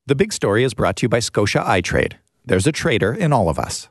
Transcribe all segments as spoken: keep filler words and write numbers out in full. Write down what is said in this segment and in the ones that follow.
The Big Story is brought to you by Scotia iTrade. There's a trader in all of us.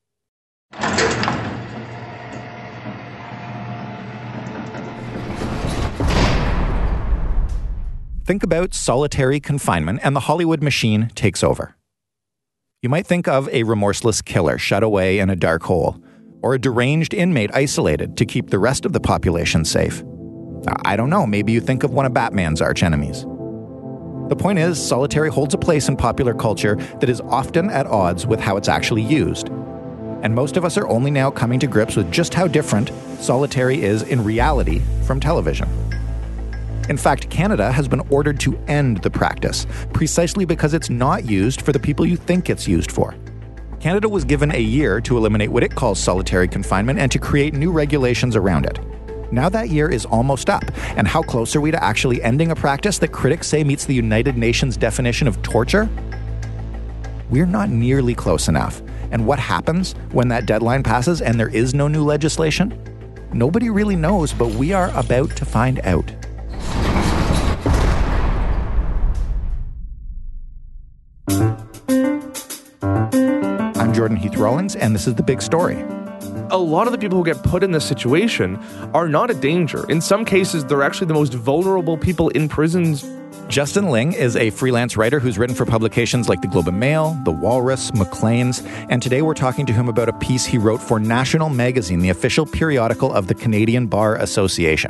Think about solitary confinement and the Hollywood machine takes over. You might think of a remorseless killer shut away in a dark hole, or a deranged inmate isolated to keep the rest of the population safe. I don't know, maybe you think of one of Batman's archenemies. The point is, solitary holds a place in popular culture that is often at odds with how it's actually used. And most of us are only now coming to grips with just how different solitary is in reality from television. In fact, Canada has been ordered to end the practice, precisely because it's not used for the people you think it's used for. Canada was given a year to eliminate what it calls solitary confinement and to create new regulations around it. Now that year is almost up, and how close are we to actually ending a practice that critics say meets the United Nations definition of torture? We're not nearly close enough. And what happens when that deadline passes and there is no new legislation? Nobody really knows, but we are about to find out. I'm Jordan Heath-Rawlings, and this is The Big Story. A lot of the people who get put in this situation are not a danger. In some cases, they're actually the most vulnerable people in prisons. Justin Ling is a freelance writer who's written for publications like The Globe and Mail, The Walrus, Maclean's, and today we're talking to him about a piece he wrote for National Magazine, the official periodical of the Canadian Bar Association.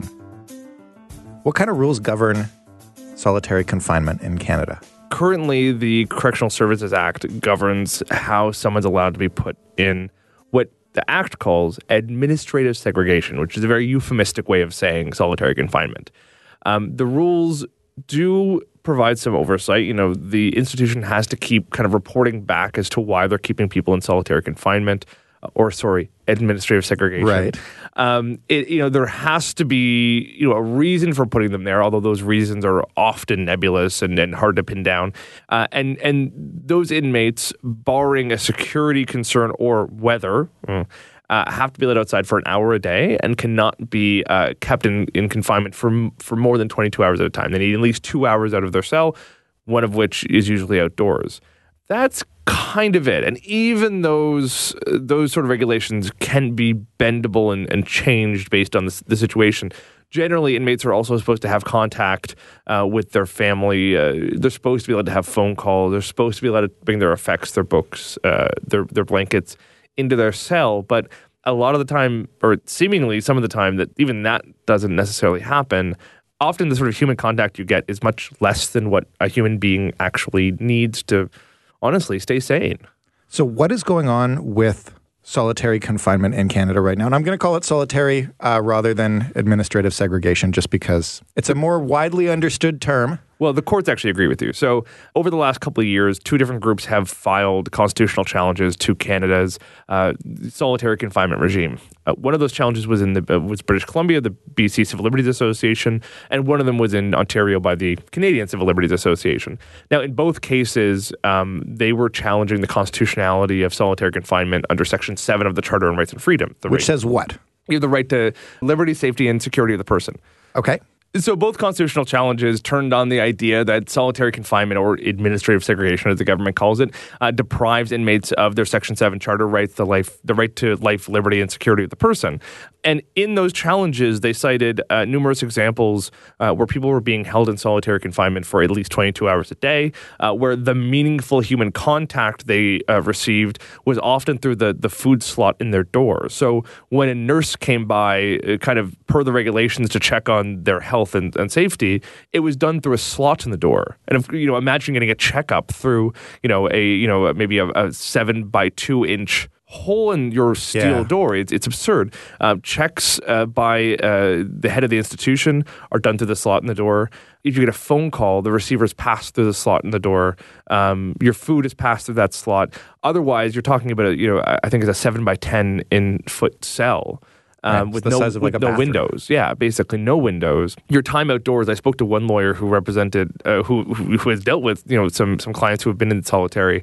What kind of rules govern solitary confinement in Canada? Currently, the Correctional Services Act governs how someone's allowed to be put in what the Act calls administrative segregation, which is a very euphemistic way of saying solitary confinement. Um, the rules do provide some oversight. You know, the institution has to keep kind of reporting back as to why they're keeping people in solitary confinement, or sorry, administrative segregation. Right. Um, it, you know, there has to be, you know, a reason for putting them there, although those reasons are often nebulous and, and hard to pin down. Uh, and and those inmates, barring a security concern or weather, uh, have to be let outside for an hour a day and cannot be uh, kept in, in confinement for for more than twenty-two hours at a time. They need at least two hours out of their cell, one of which is usually outdoors. That's kind of it. And even those those sort of regulations can be bendable and, and changed based on the, the situation. Generally, inmates are also supposed to have contact uh, with their family. Uh, they're supposed to be allowed to have phone calls. They're supposed to be allowed to bring their effects, their books, uh, their their blankets into their cell. But a lot of the time, or seemingly some of the time, that even that doesn't necessarily happen. Often the sort of human contact you get is much less than what a human being actually needs to honestly stay sane. So what is going on with solitary confinement in Canada right now? And I'm going to call it solitary uh, rather than administrative segregation, just because it's a more widely understood term. Well, the courts actually agree with you. So over the last couple of years, two different groups have filed constitutional challenges to Canada's uh, solitary confinement regime. Uh, one of those challenges was in the uh, was British Columbia, the B C Civil Liberties Association, and one of them was in Ontario by the Canadian Civil Liberties Association. Now, in both cases, um, they were challenging the constitutionality of solitary confinement under Section seven of the Charter on Rights and Freedom. Which right, says what? You have the right to liberty, safety, and security of the person. Okay. So both constitutional challenges turned on the idea that solitary confinement, or administrative segregation as the government calls it, uh, deprives inmates of their Section seven Charter rights, the life, the right to life, liberty, and security of the person. And in those challenges, they cited uh, numerous examples uh, where people were being held in solitary confinement for at least twenty-two hours a day, uh, where the meaningful human contact they uh, received was often through the, the food slot in their door. So when a nurse came by, uh, kind of per the regulations, to check on their health and, and safety, it was done through a slot in the door. And if, you know, imagine getting a checkup through, you know, a you know maybe a, a seven by two inch hole in your steel yeah. door. It's, it's absurd. Uh, checks uh, by uh, the head of the institution are done through the slot in the door. If you get a phone call, the receiver is passed through the slot in the door. Um, your food is passed through that slot. Otherwise, you're talking about a, you know, I think it's a seven by ten in foot cell. Um, right, with the no, size of with like a no bathroom. windows. Yeah, basically no windows. Your time outdoors, I spoke to one lawyer who represented, uh, who, who who has dealt with, you know, some some clients who have been in solitary.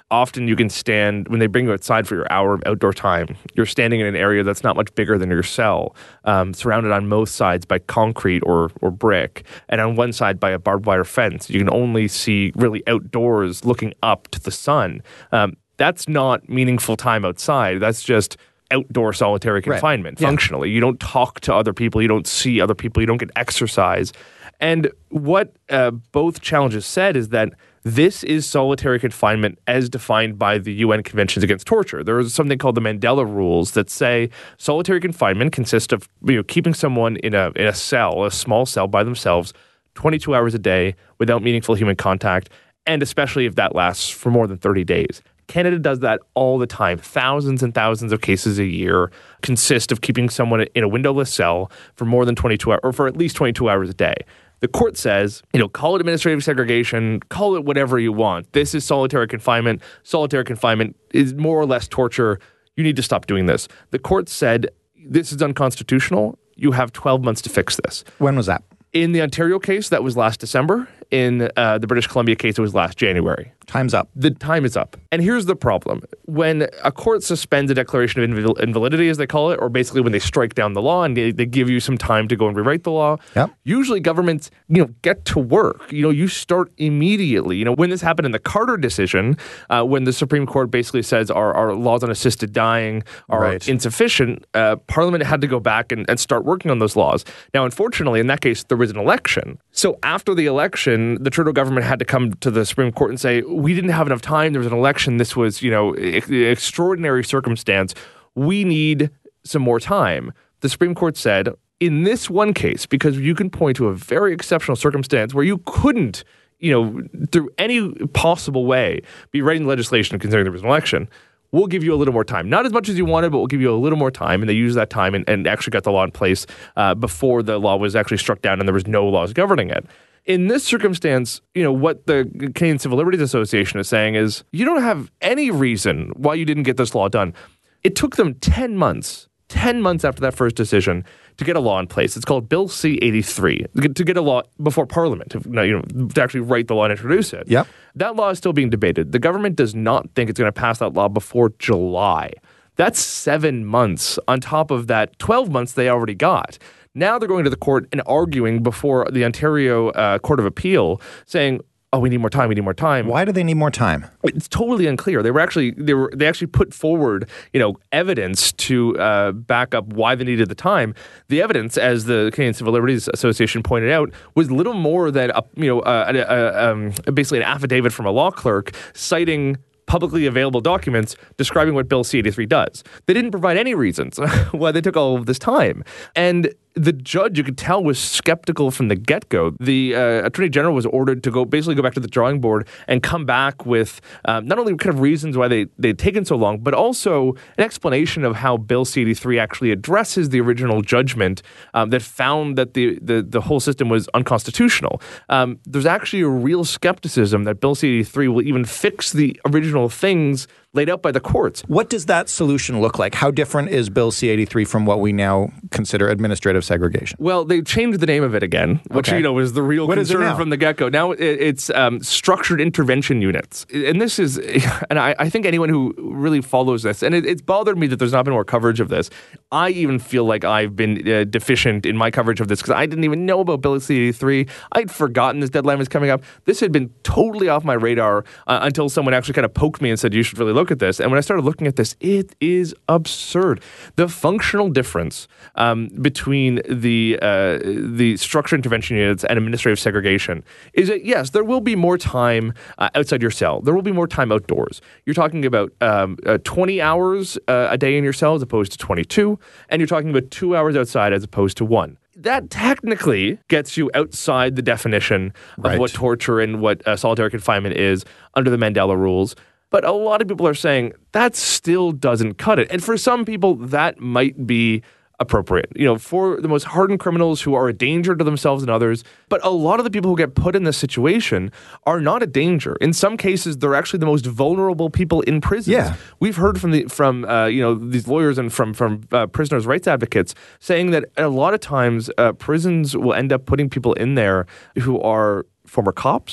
often you can stand, when they bring you outside for your hour of outdoor time, you're standing in an area that's not much bigger than your cell, um, surrounded on both sides by concrete or or brick, and on one side by a barbed wire fence. You can only see really outdoors looking up to the sun. Um, that's not meaningful time outside. That's just outdoor solitary confinement, right. Functionally. Yeah. You don't talk to other people. You don't see other people. You don't get exercise. And what uh, both challenges said is that this is solitary confinement as defined by the U N Conventions Against Torture. There is something called the Mandela Rules that say solitary confinement consists of, you know, keeping someone in a in a cell, a small cell by themselves, twenty-two hours a day without meaningful human contact, and especially if that lasts for more than thirty days. Canada does that all the time. Thousands and thousands of cases a year consist of keeping someone in a windowless cell for more than twenty-two hours, or for at least twenty-two hours a day. The court says, you know, call it administrative segregation, call it whatever you want. This is solitary confinement. Solitary confinement is more or less torture. You need to stop doing this. The court said, this is unconstitutional. You have twelve months to fix this. When was that? In the Ontario case, that was last December. In uh, the British Columbia case, it was last January. Time's up. The time is up. And here's the problem. When a court suspends a declaration of invil- invalidity, as they call it, or basically when they strike down the law and they, they give you some time to go and rewrite the law, yep. Usually governments, you know, get to work. You know, you start immediately. You know, when this happened in the Carter decision, uh, when the Supreme Court basically says our, our laws on assisted dying are right. insufficient, uh, Parliament had to go back and, and start working on those laws. Now, unfortunately, in that case, there was an election. So after the election, the Trudeau government had to come to the Supreme Court and say, we didn't have enough time. There was an election. This was, you know, extraordinary circumstance. We need some more time. The Supreme Court said, in this one case, because you can point to a very exceptional circumstance where you couldn't, you know, through any possible way be writing legislation considering there was an election, we'll give you a little more time. Not as much as you wanted, but we'll give you a little more time. And they used that time and, and actually got the law in place uh, before the law was actually struck down and there was no laws governing it. In this circumstance, you know, what the Canadian Civil Liberties Association is saying is you don't have any reason why you didn't get this law done. It took them ten months, ten months after that first decision to get a law in place. It's called Bill C eighty-three, to get a law before Parliament, to, you know, to actually write the law and introduce it. Yep. That law is still being debated. The government does not think it's going to pass that law before July. That's seven months on top of that twelve months they already got. Now they're going to the court and arguing before the Ontario uh, Court of Appeal saying, oh, we need more time, we need more time. Why do they need more time? It's totally unclear. They were actually they were they actually put forward, you know, evidence to uh, back up why they needed the time. The evidence, as the Canadian Civil Liberties Association pointed out, was little more than a, you know uh, a, a, um, basically an affidavit from a law clerk citing publicly available documents describing what Bill C eighty-three does. They didn't provide any reasons why they took all of this time. And the judge, you could tell, was skeptical from the get-go. The uh, Attorney General was ordered to go basically go back to the drawing board and come back with um, not only kind of reasons why they, they'd taken so long, but also an explanation of how Bill C eighty-three actually addresses the original judgment um, that found that the, the, the whole system was unconstitutional. Um, there's actually a real skepticism that Bill C eighty-three will even fix the original things laid out by the courts. What does that solution look like? How different is Bill C eighty-three from what we now consider administrative segregation? Well, they changed the name of it again, which, okay. you know, was the real what concern from the get-go. Now it, it's um, structured intervention units. And this is, and I, I think anyone who really follows this, and it, it's bothered me that there's not been more coverage of this. I even feel like I've been uh, deficient in my coverage of this because I didn't even know about Bill C eighty-three. I'd forgotten this deadline was coming up. This had been totally off my radar uh, until someone actually kind of poked me and said, you should really look at this. And when I started looking at this, it is absurd. The functional difference um, between the uh, the structured intervention units and administrative segregation is that, yes, there will be more time uh, outside your cell. There will be more time outdoors. You're talking about um, uh, twenty hours uh, a day in your cell as opposed to twenty-two, and you're talking about two hours outside as opposed to one. That technically gets you outside the definition of right. what torture and what uh, solitary confinement is under the Mandela rules. But a lot of people are saying that still doesn't cut it. And for some people, that might be appropriate, you know, for the most hardened criminals who are a danger to themselves and others. But a lot of the people who get put in this situation are not a danger. In some cases, they're actually the most vulnerable people in prisons. Yeah. We've heard from the from uh, you know these lawyers and from from uh, prisoners' rights advocates saying that a lot of times uh, prisons will end up putting people in there who are former cops,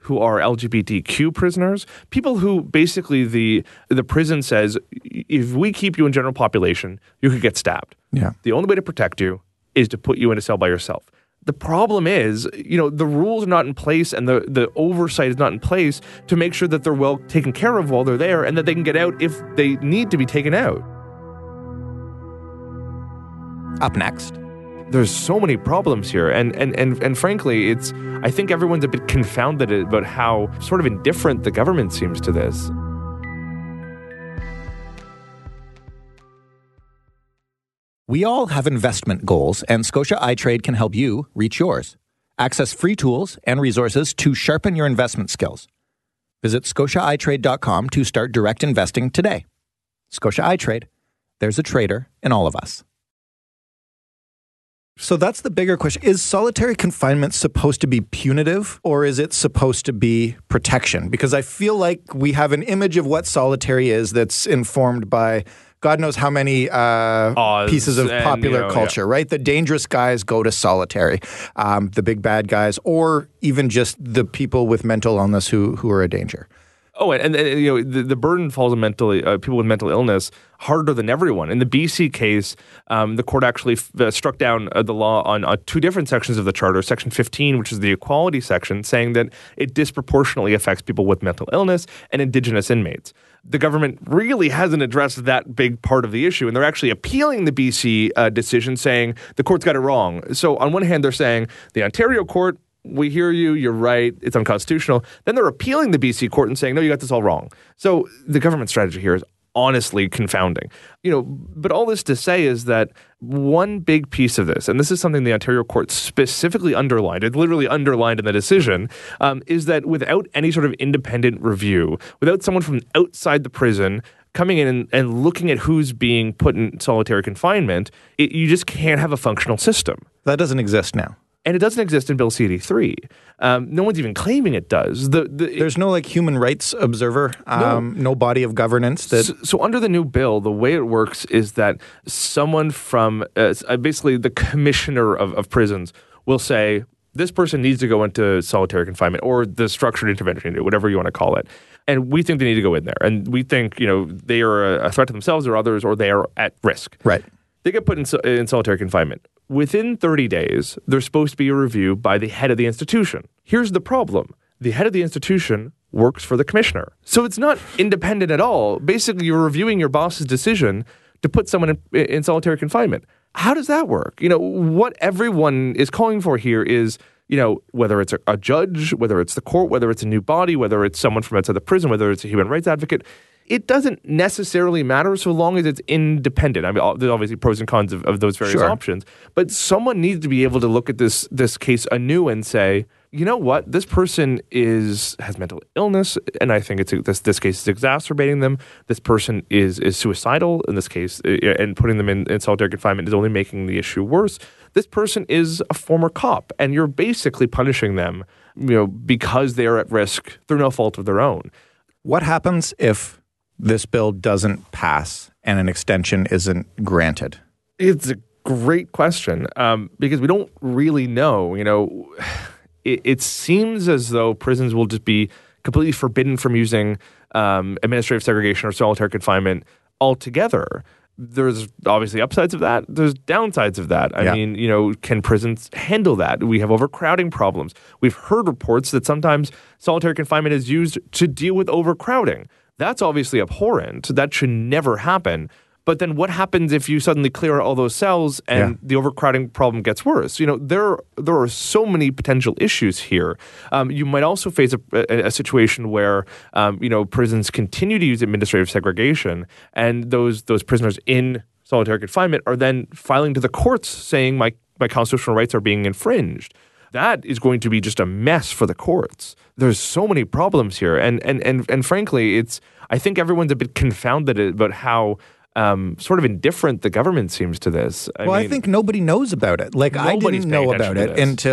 who are L G B T Q prisoners, people who basically the the prison says, if we keep you in general population, you could get stabbed. Yeah. The only way to protect you is to put you in a cell by yourself. The problem is, you know, the rules are not in place and the, the oversight is not in place to make sure that they're well taken care of while they're there and that they can get out if they need to be taken out. Up next. There's so many problems here. And, and, and, and frankly, it's I think everyone's a bit confounded about how sort of indifferent the government seems to this. We all have investment goals, and Scotia iTrade can help you reach yours. Access free tools and resources to sharpen your investment skills. Visit scotia i trade dot com to start direct investing today. Scotia iTrade. There's a trader in all of us. So that's the bigger question. Is solitary confinement supposed to be punitive, or is it supposed to be protection? Because I feel like we have an image of what solitary is that's informed by God knows how many uh, pieces of and, popular you know, culture, yeah. right? The dangerous guys go to solitary, um, the big bad guys, or even just the people with mental illness who who are a danger. Oh, and, and you know the, the burden falls on mentally uh, people with mental illness harder than everyone. In the B C case, um, the court actually f- uh, struck down uh, the law on uh, two different sections of the charter. Section fifteen, which is the equality section, saying that it disproportionately affects people with mental illness and Indigenous inmates. The government really hasn't addressed that big part of the issue, and they're actually appealing the B C uh, decision, saying the court's got it wrong. So on one hand, they're saying the Ontario court, we hear you, you're right, it's unconstitutional. Then they're appealing the B C court and saying, no, you got this all wrong. So the government strategy here is honestly confounding. You know, but all this to say is that one big piece of this, and this is something the Ontario court specifically underlined, it literally underlined in the decision, um, is that without any sort of independent review, without someone from outside the prison coming in and, and looking at who's being put in solitary confinement, it, you just can't have a functional system. That doesn't exist now. And it doesn't exist in Bill C eighty-three. Um, no one's even claiming it does. The, the, There's no like human rights observer, um, no. no body of governance. That so, so under the new bill, the way it works is that someone from uh, basically the commissioner of, of prisons will say, this person needs to go into solitary confinement or the structured intervention unit, whatever you want to call it. And we think they need to go in there. And we think, you know, they are a threat to themselves or others, or they are at risk. Right. They get put in, in solitary confinement. Within thirty days, there's supposed to be a review by the head of the institution. Here's the problem. The head of the institution works for the commissioner. So it's not independent at all. Basically, you're reviewing your boss's decision to put someone in, in solitary confinement. How does that work? You know, what everyone is calling for here is, you know, whether it's a, a judge, whether it's the court, whether it's a new body, whether it's someone from outside the prison, whether it's a human rights advocate, it doesn't necessarily matter so long as it's independent. I mean, there's obviously pros and cons of, of those various sure. options, but someone needs to be able to look at this this case anew and say, you know what, this person is has mental illness, and I think it's this this case is exacerbating them. This person is is suicidal in this case, and putting them in, in solitary confinement is only making the issue worse. This person is a former cop, and you're basically punishing them, you know, because they are at risk through no fault of their own. What happens if this bill doesn't pass and an extension isn't granted? It's a great question um, because we don't really know. You know, it, it seems as though prisons will just be completely forbidden from using um, administrative segregation or solitary confinement altogether. There's obviously upsides of that. There's downsides of that. I yeah. mean, you know, can prisons handle that? We have overcrowding problems. We've heard reports that sometimes solitary confinement is used to deal with overcrowding. That's obviously abhorrent. That should never happen. But then what happens if you suddenly clear out all those cells and yeah. the overcrowding problem gets worse? You know, there, there are so many potential issues here. Um, you might also face a, a, a situation where, um, you know, prisons continue to use administrative segregation, and those those prisoners in solitary confinement are then filing to the courts saying my, my constitutional rights are being infringed. That is going to be just a mess for the courts. There's so many problems here. And and and and frankly, it's I think everyone's a bit confounded about how um, sort of indifferent the government seems to this. I well, mean, I think nobody knows about it. Like, I didn't know about it until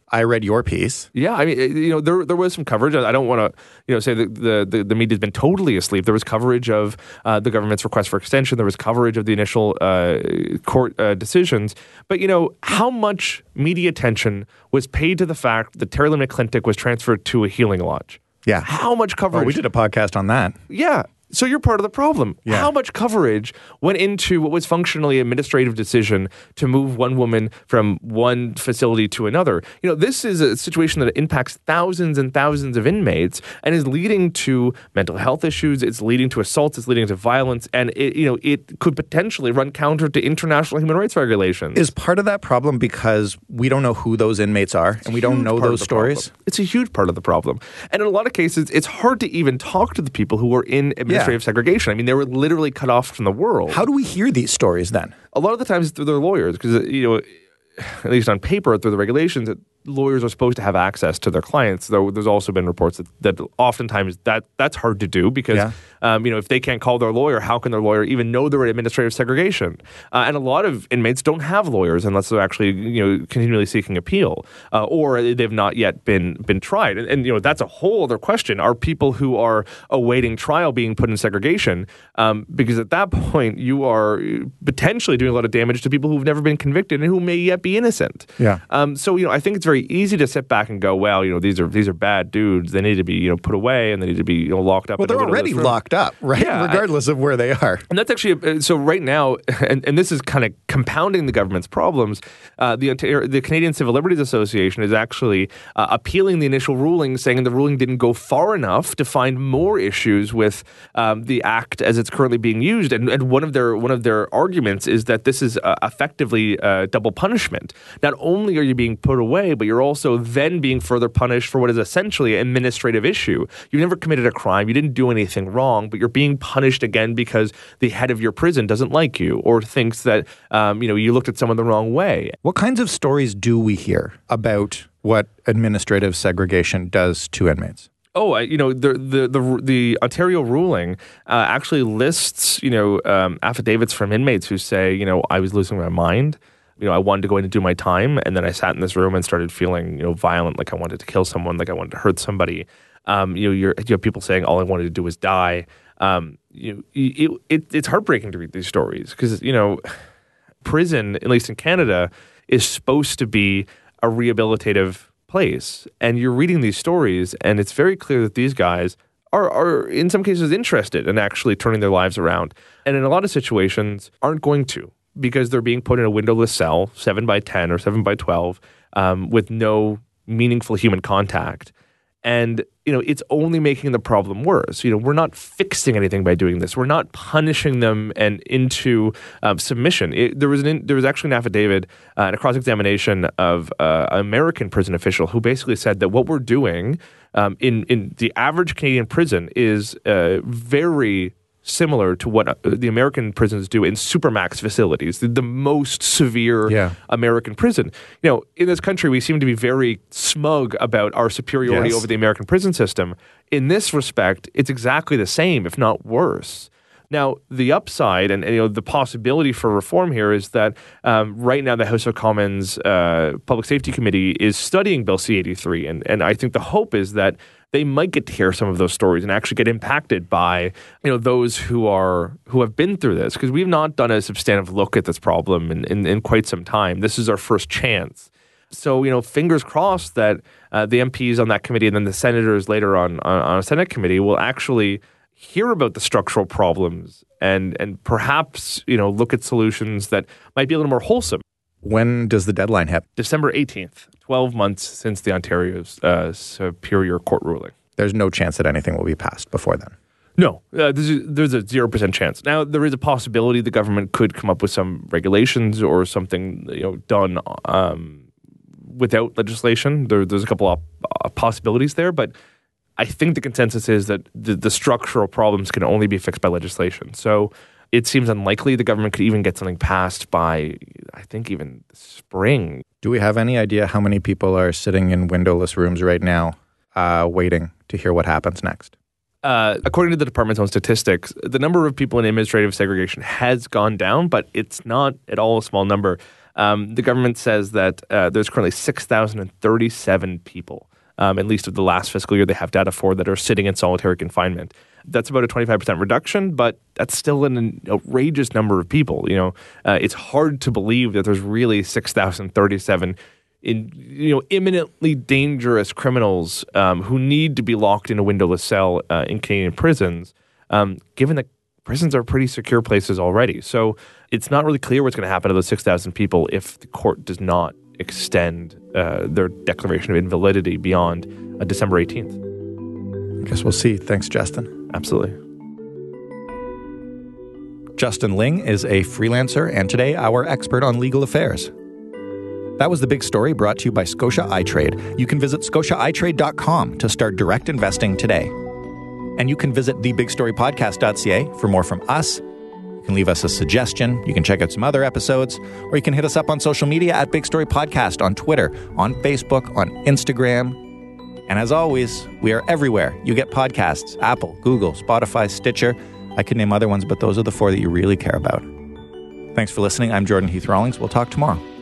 I read your piece. Yeah, I mean, you know, there there was some coverage. I don't want to, you know, say that the, the, the media's been totally asleep. There was coverage of uh, the government's request for extension. There was coverage of the initial uh, court uh, decisions. But, you know, how much media attention was paid to the fact that Terry Lynn McClintock was transferred to a healing lodge? Yeah. How much coverage? Oh, we did a podcast on that. Yeah. So you're part of the problem. Yeah. How much coverage went into what was functionally an administrative decision to move one woman from one facility to another? You know, this is a situation that impacts thousands and thousands of inmates and is leading to mental health issues. It's leading to assaults. It's leading to violence. And, it, you know, it could potentially run counter to international human rights regulations. Is part of that problem because we don't know who those inmates are and we don't know those stories? Problem. It's a huge part of the problem. And in a lot of cases, it's hard to even talk to the people who are in administrative administrative segregation. I mean, they were literally cut off from the world. How do we hear these stories then? A lot of the times through their lawyers, because, you know, at least on paper, through the regulations, that lawyers are supposed to have access to their clients. Though there's also been reports that, that oftentimes that that's hard to do because, yeah. um, you know, if they can't call their lawyer, how can their lawyer even know they're in administrative segregation? Uh, and a lot of inmates don't have lawyers unless they're actually, you know, continually seeking appeal uh, or they've not yet been been tried. And, and, you know, that's a whole other question. Are people who are awaiting trial being put in segregation? Um, because at that point, you are potentially doing a lot of damage to people who've never been convicted and who may yet be innocent. Yeah. Um, so, you know, I think it's very easy to sit back and go, well, you know, these are these are bad dudes. They need to be, you know, put away and they need to be, you know, locked up. Well, they're already locked up, right? Yeah, regardless I, of where they are. And that's actually, so right now, and, and this is kind of compounding the government's problems, uh, the the Canadian Civil Liberties Association is actually uh, appealing the initial ruling, saying the ruling didn't go far enough to find more issues with um, the act as it's currently being used. And, and one of their one of their arguments is that this is uh, effectively uh, double punishment. Not only are you being put away, but you're also then being further punished for what is essentially an administrative issue. You never committed a crime. You didn't do anything wrong, but you're being punished again because the head of your prison doesn't like you or thinks that, um, you know, you looked at someone the wrong way. What kinds of stories do we hear about what administrative segregation does to inmates? Oh, you know, the the the, the Ontario ruling uh, actually lists, you know, um, affidavits from inmates who say, you know, I was losing my mind. You know, I wanted to go in and do my time, and then I sat in this room and started feeling, you know, violent, like I wanted to kill someone, like I wanted to hurt somebody. Um, you know, you're, you have people saying all I wanted to do was die. Um, you, it, it, it's heartbreaking to read these stories because, you know, prison, at least in Canada, is supposed to be a rehabilitative place, and you're reading these stories, and it's very clear that these guys are, are in some cases interested in actually turning their lives around, and in a lot of situations aren't going to, because they're being put in a windowless cell, seven by ten or seven by twelve, um, with no meaningful human contact. And, you know, it's only making the problem worse. You know, we're not fixing anything by doing this. We're not punishing them and into um, submission. It, there was an, there was actually an affidavit uh, and a cross-examination of uh, an American prison official who basically said that what we're doing um, in, in the average Canadian prison is uh, very similar to what the American prisons do in supermax facilities, the, the most severe yeah. American prison. You know, in this country, we seem to be very smug about our superiority yes. over the American prison system. In this respect, it's exactly the same, if not worse. Now, the upside and, and you know the possibility for reform here is that um, right now the House of Commons uh, Public Safety Committee is studying Bill C eighty-three, and and I think the hope is that they might get to hear some of those stories and actually get impacted by, you know, those who are who have been through this, because we've not done a substantive look at this problem in, in, in quite some time. This is our first chance. So, you know, fingers crossed that uh, the M Ps on that committee and then the senators later on, on on a Senate committee will actually hear about the structural problems and and perhaps, you know, look at solutions that might be a little more wholesome. When does the deadline hit? December eighteenth, twelve months since the Ontario's uh, Superior Court ruling. There's no chance that anything will be passed before then? No, uh, there's, there's a zero percent chance. Now, there is a possibility the government could come up with some regulations or something, you know, done um, without legislation. There, there's a couple of uh, possibilities there, but I think the consensus is that the, the structural problems can only be fixed by legislation. So it seems unlikely the government could even get something passed by, I think, even spring. Do we have any idea how many people are sitting in windowless rooms right now uh, waiting to hear what happens next? Uh, according to the department's own statistics, the number of people in administrative segregation has gone down, but it's not at all a small number. Um, the government says that uh, there's currently six thousand thirty-seven people, um, at least of the last fiscal year they have data for, that are sitting in solitary confinement. That's about a twenty-five percent reduction, but that's still an outrageous number of people. You know, uh, it's hard to believe that there's really six thousand thirty-seven in you know imminently dangerous criminals um, who need to be locked in a windowless cell uh, in Canadian prisons, um, given that prisons are pretty secure places already. So it's not really clear what's going to happen to those six thousand people if the court does not extend uh, their declaration of invalidity beyond uh, December eighteenth. I guess we'll see. Thanks, Justin. Absolutely. Justin Ling is a freelancer and today our expert on legal affairs. That was The Big Story, brought to you by Scotia iTrade. You can visit scotia i trade dot com to start direct investing today. And you can visit the big story podcast dot c a for more from us. You can leave us a suggestion. You can check out some other episodes, or you can hit us up on social media at Big Story Podcast on Twitter, on Facebook, on Instagram. And as always, we are everywhere. You get podcasts: Apple, Google, Spotify, Stitcher. I could name other ones, but those are the four that you really care about. Thanks for listening. I'm Jordan Heath Rawlings. We'll talk tomorrow.